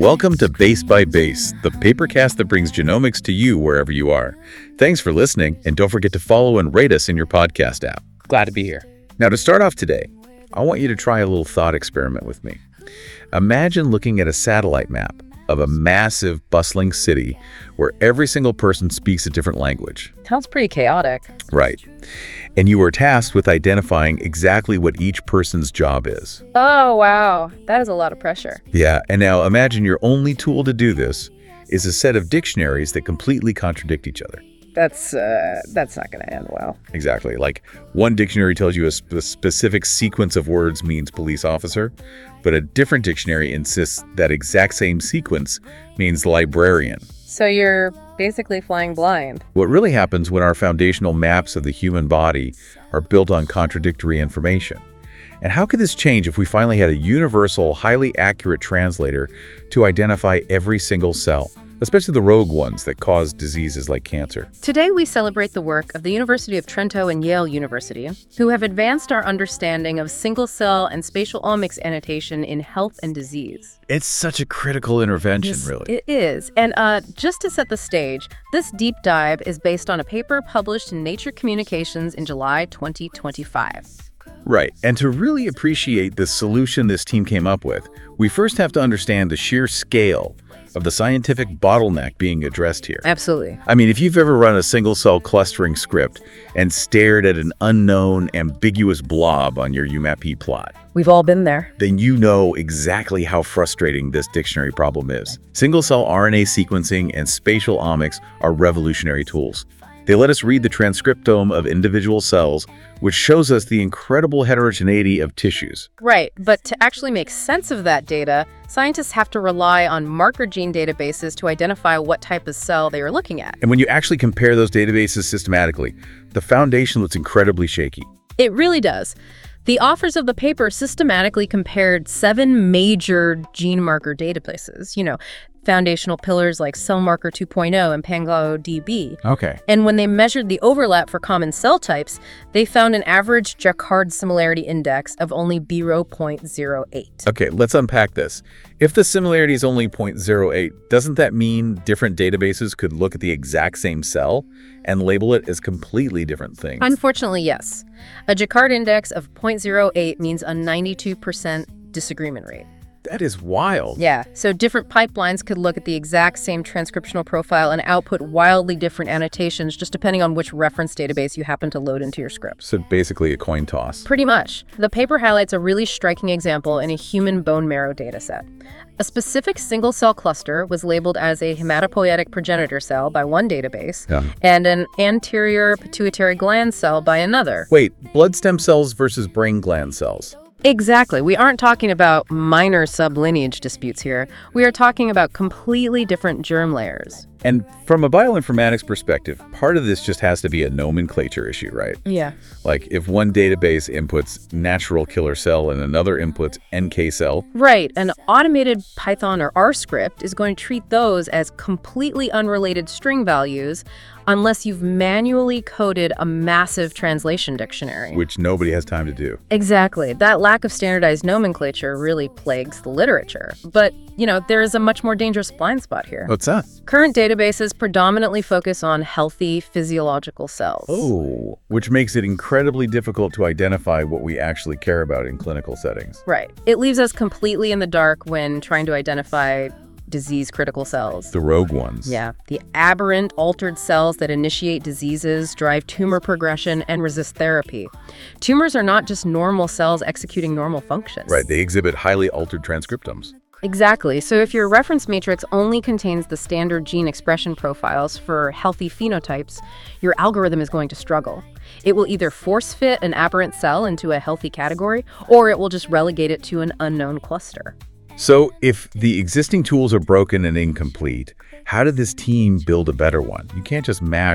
Welcome to Base by Base, the papercast that brings genomics to you wherever you are. Thanks for listening, and don't forget to follow and rate us in your podcast app. Glad to be here. Now, to start off today, I want you to try a little thought experiment with me. Imagine looking at a satellite map of a massive, bustling city where every single person speaks a different language. Sounds pretty chaotic. Right. And you are tasked with identifying exactly what each person's job is. Oh, wow. That is a lot of pressure. Yeah, and now imagine your only tool to do this is a set of dictionaries that completely contradict each other. That's not going to end well. Exactly. Like one dictionary tells you a specific sequence of words means police officer, but a different dictionary insists that exact same sequence means librarian. So you're basically flying blind. What really happens when our foundational maps of the human body are built on contradictory information? And how could this change if we finally had a universal, highly accurate translator to identify every single cell, especially the rogue ones that cause diseases like cancer? Today we celebrate the work of the University of Trento and Yale University, who have advanced our understanding of single-cell and spatial omics annotation in health and disease. It's such a critical intervention, Yes, really. It is. And just to set the stage, this deep dive is based on a paper published in Nature Communications in July 2025. Right. And to really appreciate the solution this team came up with, we first have to understand the sheer scale of the scientific bottleneck being addressed here. Absolutely. I mean, if you've ever run a single-cell clustering script and stared at an unknown, ambiguous blob on your UMAP plot, We've all been there. then you know exactly how frustrating this dictionary problem is. Single-cell RNA sequencing and spatial omics are revolutionary tools. They let us read the transcriptome of individual cells, which shows us the incredible heterogeneity of tissues. Right, but to actually make sense of that data, scientists have to rely on marker gene databases to identify what type of cell they are looking at. And when you actually compare those databases systematically, the foundation looks incredibly shaky. It really does. The authors of the paper systematically compared 7 major gene marker databases, foundational pillars like CellMarker 2.0 and PangoDB. Okay. And when they measured the overlap for common cell types, they found an average Jacquard similarity index of only 0.08. Okay, let's unpack this. If the similarity is only 0.08, doesn't that mean different databases could look at the exact same cell and label it as completely different things? Unfortunately, yes. A Jacquard index of 0.08 means a 92% disagreement rate. That is wild. Yeah, so different pipelines could look at the exact same transcriptional profile and output wildly different annotations just depending on which reference database you happen to load into your script. So basically a coin toss. Pretty much. The paper highlights a really striking example in a human bone marrow dataset. A specific single-cell cluster was labeled as a hematopoietic progenitor cell by one database and an anterior pituitary gland cell by another. Wait, blood stem cells versus brain gland cells. Exactly. We aren't talking about minor sublineage disputes here. We are talking about completely different germ layers. And from a bioinformatics perspective, part of this just has to be a nomenclature issue, right? Yeah. Like if one database inputs natural killer cell and another inputs NK cell. Right. An automated Python or R script is going to treat those as completely unrelated string values unless you've manually coded a massive translation dictionary. Which nobody has time to do. Exactly. That lack of standardized nomenclature really plagues the literature. But, there is a much more dangerous blind spot here. What's that? Current databases predominantly focus on healthy physiological cells. Oh, which makes it incredibly difficult to identify what we actually care about in clinical settings. Right. It leaves us completely in the dark when trying to identify disease-critical cells. The rogue ones. Yeah. The aberrant, altered cells that initiate diseases, drive tumor progression, and resist therapy. Tumors are not just normal cells executing normal functions. Right, they exhibit highly altered transcriptomes. Exactly. So if your reference matrix only contains the standard gene expression profiles for healthy phenotypes, your algorithm is going to struggle. It will either force fit an aberrant cell into a healthy category, or it will just relegate it to an unknown cluster. So if the existing tools are broken and incomplete, how did this team build a better one? You can't just mash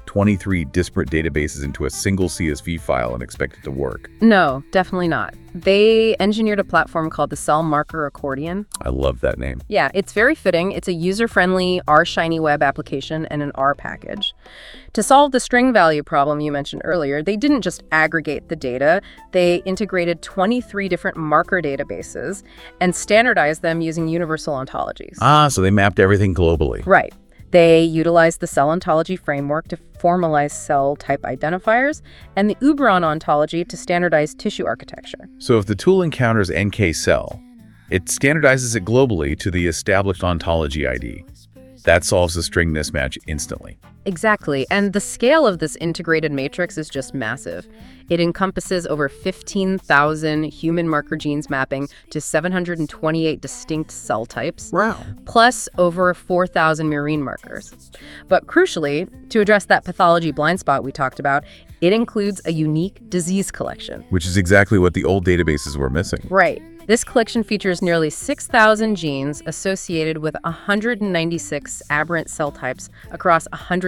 put 23 disparate databases into a single CSV file and expect it to work. No, definitely not. They engineered a platform called the Cell Marker Accordion. I love that name. Yeah, it's very fitting. It's a user-friendly R-Shiny web application and an R package. To solve the string value problem you mentioned earlier, they didn't just aggregate the data. They integrated 23 different marker databases and standardized them using universal ontologies. So they mapped everything globally. Right. They utilized the cell ontology framework to formalize cell type identifiers and the Ubron ontology to standardize tissue architecture. So if the tool encounters NK cell, it standardizes it globally to the established ontology ID. That solves the string mismatch instantly. Exactly, and the scale of this integrated matrix is just massive. It encompasses over 15,000 human marker genes mapping to 728 distinct cell types, Wow. plus over 4,000 murine markers. But crucially, to address that pathology blind spot we talked about, it includes a unique disease collection. Which is exactly what the old databases were missing. Right. This collection features nearly 6,000 genes associated with 196 aberrant cell types across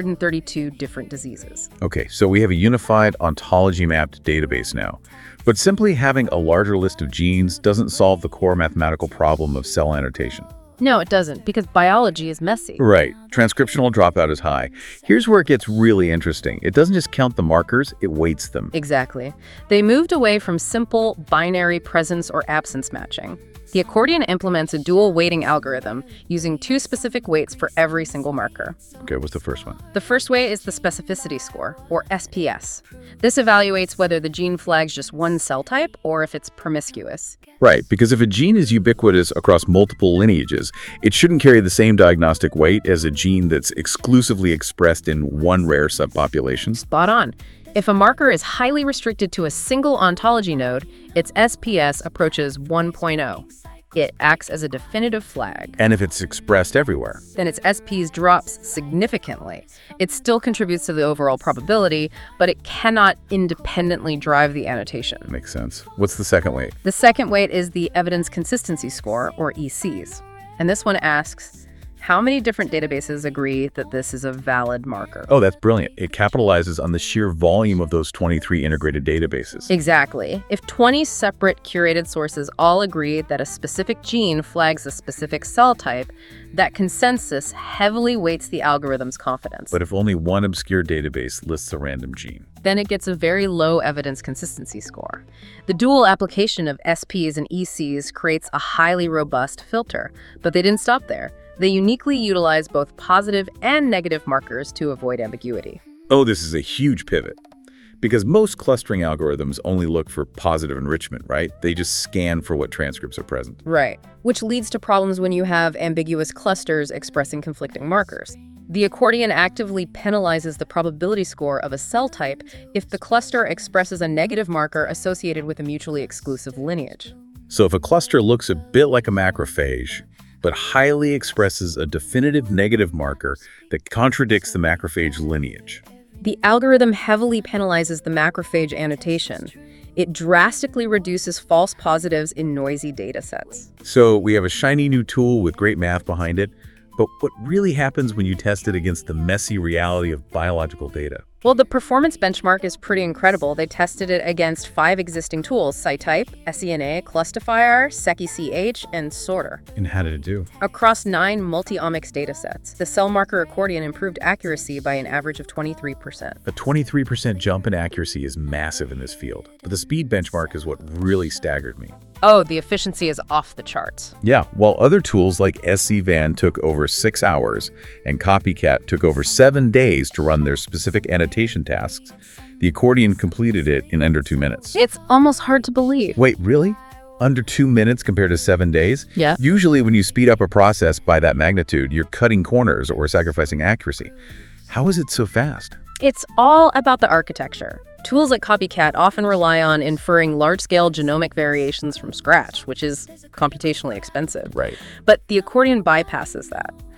132 different diseases. Okay, so we have a unified ontology-mapped database now. But simply having a larger list of genes doesn't solve the core mathematical problem of cell annotation. No, it doesn't, because biology is messy. Right. Transcriptional dropout is high. Here's where it gets really interesting. It doesn't just count the markers, it weights them. Exactly. They moved away from simple binary presence or absence matching. The accordion implements a dual weighting algorithm using 2 specific weights for every single marker. Okay, what's the first one? The first weight is the specificity score, or SPS. This evaluates whether the gene flags just one cell type or if it's promiscuous. Right, because if a gene is ubiquitous across multiple lineages, it shouldn't carry the same diagnostic weight as a gene that's exclusively expressed in one rare subpopulation. Spot on. If a marker is highly restricted to a single ontology node, its SPS approaches 1.0. It acts as a definitive flag. And if it's expressed everywhere? Then its SPS drops significantly. It still contributes to the overall probability, but it cannot independently drive the annotation. Makes sense. What's the second weight? The second weight is the evidence consistency score, or ECs. And this one asks, how many different databases agree that this is a valid marker? Oh, that's brilliant. It capitalizes on the sheer volume of those 23 integrated databases. Exactly. If 20 separate curated sources all agree that a specific gene flags a specific cell type, that consensus heavily weights the algorithm's confidence. But if only one obscure database lists a random gene? Then it gets a very low evidence consistency score. The dual application of SPs and ECs creates a highly robust filter, but they didn't stop there. They uniquely utilize both positive and negative markers to avoid ambiguity. Oh, this is a huge pivot. Because most clustering algorithms only look for positive enrichment, right? They just scan for what transcripts are present. Right, which leads to problems when you have ambiguous clusters expressing conflicting markers. The accordion actively penalizes the probability score of a cell type if the cluster expresses a negative marker associated with a mutually exclusive lineage. So if a cluster looks a bit like a macrophage, but highly expresses a definitive negative marker that contradicts the macrophage lineage, the algorithm heavily penalizes the macrophage annotation. It drastically reduces false positives in noisy datasets. So we have a shiny new tool with great math behind it, but what really happens when you test it against the messy reality of biological data? Well, the performance benchmark is pretty incredible. They tested it against 5 existing tools: SciType, SENA, Clustifier, SekiCH, and Sorter. And how did it do? Across 9 multi-omics datasets, the cell marker accordion improved accuracy by an average of 23%. A 23% jump in accuracy is massive in this field, but the speed benchmark is what really staggered me. Oh, the efficiency is off the charts. Yeah, while other tools like SCVan took over 6 hours and Copycat took over 7 days to run their specific annotation tasks, the accordion completed it in under 2 minutes. It's almost hard to believe. Wait, really? Under 2 minutes compared to 7 days? Yeah. Usually when you speed up a process by that magnitude, you're cutting corners or sacrificing accuracy. How is it so fast? It's all about the architecture. Tools like Copycat often rely on inferring large-scale genomic variations from scratch, which is computationally expensive. Right. But the accordion bypasses that.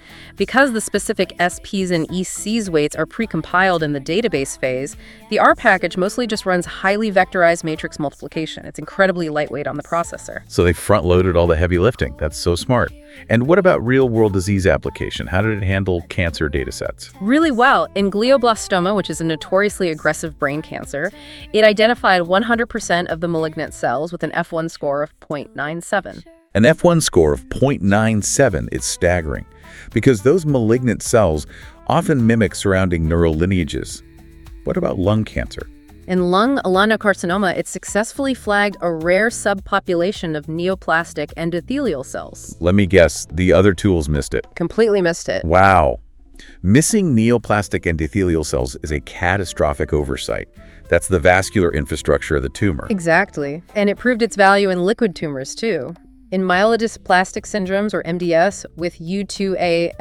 Because the specific SPs and ECs weights are precompiled in the database phase, the R package mostly just runs highly vectorized matrix multiplication. It's incredibly lightweight on the processor. So they front-loaded all the heavy lifting. That's so smart. And what about real-world disease application? How did it handle cancer data sets? Really well. In glioblastoma, which is a notoriously aggressive brain cancer, it identified 100% of the malignant cells with an F1 score of 0.97. An F1 score of 0.97 is staggering, because those malignant cells often mimic surrounding neural lineages. What about lung cancer? In lung adenocarcinoma, it successfully flagged a rare subpopulation of neoplastic endothelial cells. Let me guess, the other tools missed it. Completely missed it. Wow. Missing neoplastic endothelial cells is a catastrophic oversight. That's the vascular infrastructure of the tumor. Exactly. And it proved its value in liquid tumors, too. In myelodysplastic syndromes, or MDS, with U2A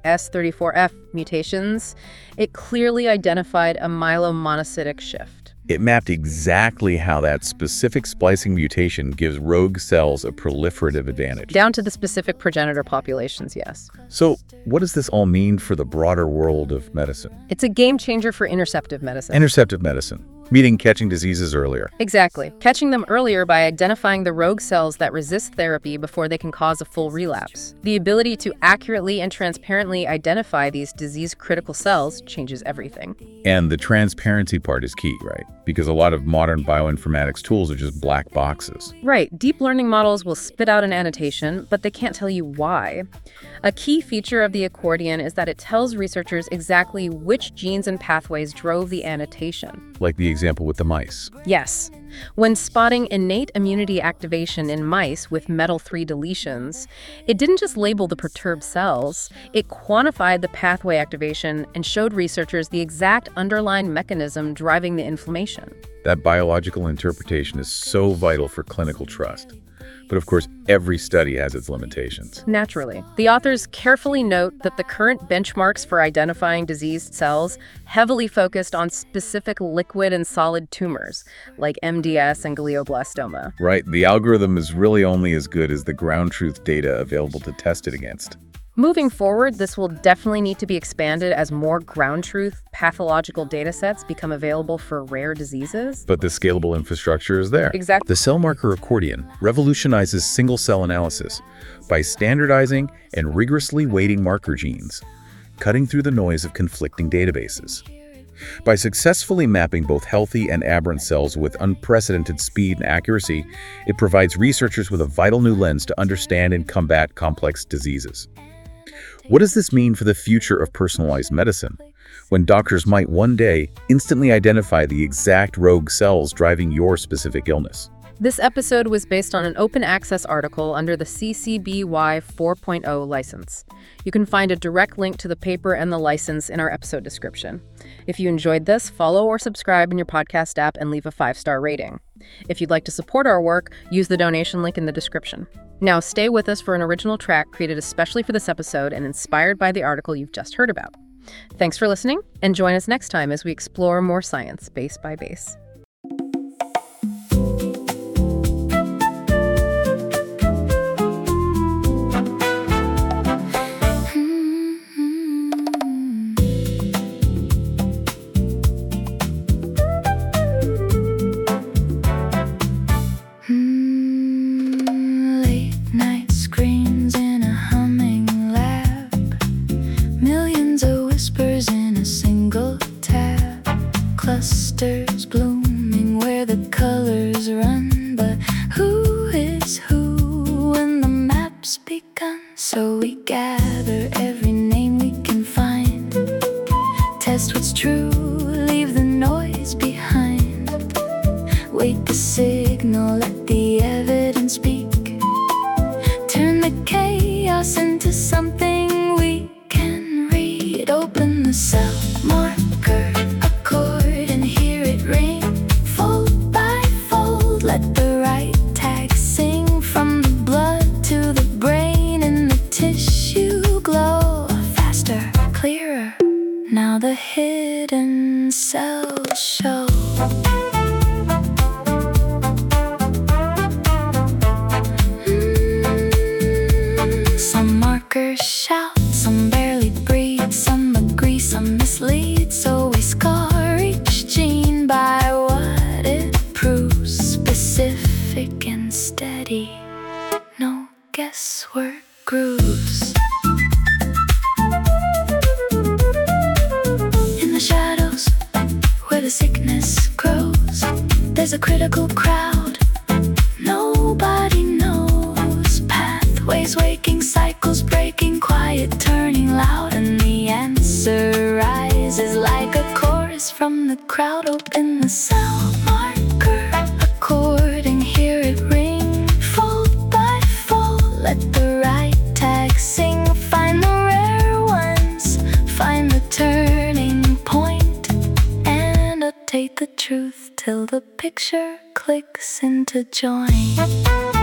F1S34F mutations, it clearly identified a myelomonocytic shift. It mapped exactly how that specific splicing mutation gives rogue cells a proliferative advantage. Down to the specific progenitor populations, yes. So, what does this all mean for the broader world of medicine? It's a game changer for interceptive medicine. Interceptive medicine, meaning catching diseases earlier. Exactly. Catching them earlier by identifying the rogue cells that resist therapy before they can cause a full relapse. The ability to accurately and transparently identify these disease-critical cells changes everything. And the transparency part is key, right? Because a lot of modern bioinformatics tools are just black boxes. Right. Deep learning models will spit out an annotation, but they can't tell you why. A key feature of the accordion is that it tells researchers exactly which genes and pathways drove the annotation. Like the example with the mice. Yes. When spotting innate immunity activation in mice with METL3 deletions, it didn't just label the perturbed cells, it quantified the pathway activation and showed researchers the exact underlying mechanism driving the inflammation. That biological interpretation is so vital for clinical trust. But of course, every study has its limitations. Naturally. The authors carefully note that the current benchmarks for identifying diseased cells heavily focused on specific liquid and solid tumors, like MDS and glioblastoma. Right, the algorithm is really only as good as the ground truth data available to test it against. Moving forward, this will definitely need to be expanded as more ground truth pathological data sets become available for rare diseases. But the scalable infrastructure is there. Exactly. The cell marker accordion revolutionizes single-cell analysis by standardizing and rigorously weighting marker genes, cutting through the noise of conflicting databases. By successfully mapping both healthy and aberrant cells with unprecedented speed and accuracy, it provides researchers with a vital new lens to understand and combat complex diseases. What does this mean for the future of personalized medicine, when doctors might one day instantly identify the exact rogue cells driving your specific illness? This episode was based on an open access article under the CC BY 4.0 license. You can find a direct link to the paper and the license in our episode description. If you enjoyed this, follow or subscribe in your podcast app and leave a 5-star rating. If you'd like to support our work, use the donation link in the description. Now stay with us for an original track created especially for this episode and inspired by the article you've just heard about. Thanks for listening, and join us next time as we explore more science base by base. Clusters blooming where the colors run, but who is who when the map's begun? So we gather every name we can find, test what's true, leave the noise behind, wait the signal, let the evidence speak, turn the chaos into something we can read, open the cell marker accord and hear it ring, fold by fold, let the right tag sing, from the blood to the brain and the tissue. and steady, no guesswork grooves. In the shadows, where the sickness grows, there's a critical crowd nobody knows. Pathways waking, cycles breaking, quiet turning loud, and the answer rises like a chorus from the crowd. Open the cell marker, according, hear it ring, fold by fold, let the right tag sing. Find the rare ones, find the turning point, annotate the truth till the picture clicks into join.